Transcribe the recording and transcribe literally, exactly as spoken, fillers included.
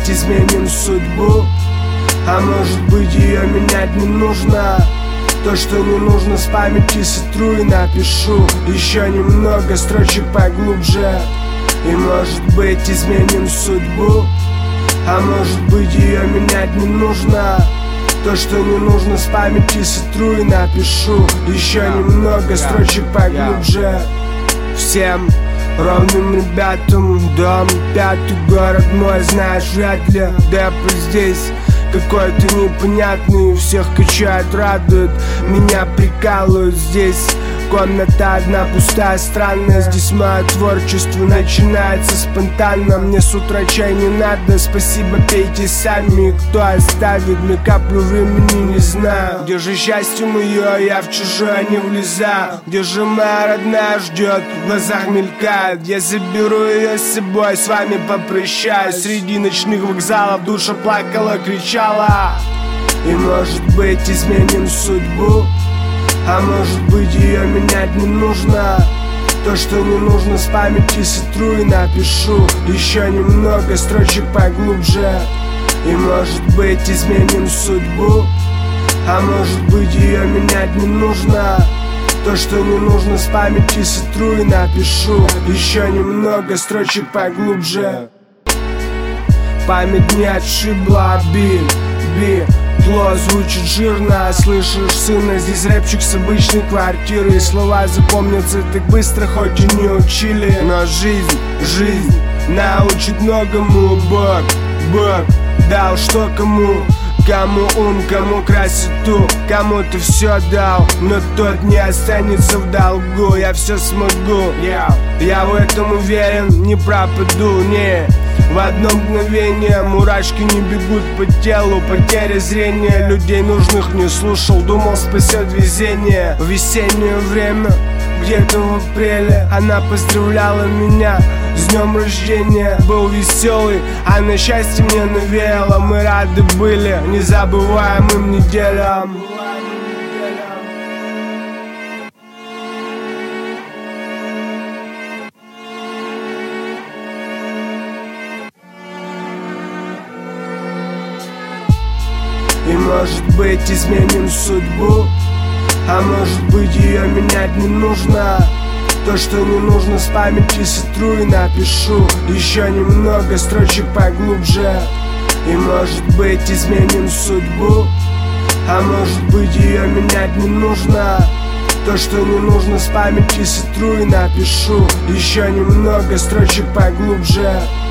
быть, изменим судьбу, а может быть, ее менять не нужно. То, что не нужно, с памяти сотру и напишу еще немного строчек поглубже. И может быть, изменим судьбу, а может быть, ее менять не нужно. То, что не нужно, с памяти сотру и напишу еще немного строчек поглубже. Всем ровным ребятам дом, пятый город мой, знаешь, вряд ли депо здесь какой-то непонятный, всех качает, радует, меня прикалывают здесь. Комната одна пустая, странная, здесь мое творчество начинается спонтанно. Мне с утра чай не надо, спасибо, пейте сами. Кто оставит мне каплю времени, не знаю. Где же счастье мое, я в чужое не влезаю. Где же моя родная ждет, в глазах мелькает. Я заберу ее с собой, с вами попрощаюсь. Среди ночных вокзалов душа плакала, кричала. И может быть, изменим судьбу, а может быть, ее менять не нужно. То, что не нужно, с памяти сотру и напишу еще немного строчек поглубже. И может быть, изменим судьбу, а может быть, ее менять не нужно. То, что не нужно, с памяти сотру и напишу еще немного строчек поглубже. Память не отшибла, би, би. Зло звучит жирно, слышишь, сына, здесь рэпчик с обычной квартиры. И слова запомнятся так быстро, хоть и не учили. Но жизнь, жизнь научит многому. Бог, Бог дал что кому. Кому ум, кому красоту, кому-то все дал, но тот не останется в долгу. Я все смогу, yeah. Я в этом уверен, не пропаду, не. В одно мгновение мурашки не бегут по телу. Потеря зрения, людей нужных не слушал, думал, спасет везение. В весеннее время, где-то в апреле, она поздравляла меня с днем рождения. Был веселый, а на счастье мне навеяло. Мы рады были незабываемым неделям. И может быть, изменим судьбу, а может быть, ее менять не нужно. То, что не нужно, с памяти сотру и напишу еще немного строчек поглубже. И может быть, изменим судьбу, а может быть, ее менять не нужно. То, что не нужно, с памяти сотру и напишу еще немного строчек поглубже.